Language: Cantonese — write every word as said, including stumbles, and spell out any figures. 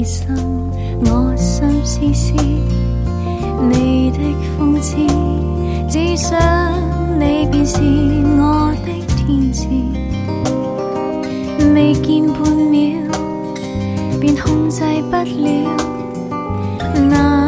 你心，我心思思，你的諷刺，只想你便是我的天使。未見半秒，便控制不了那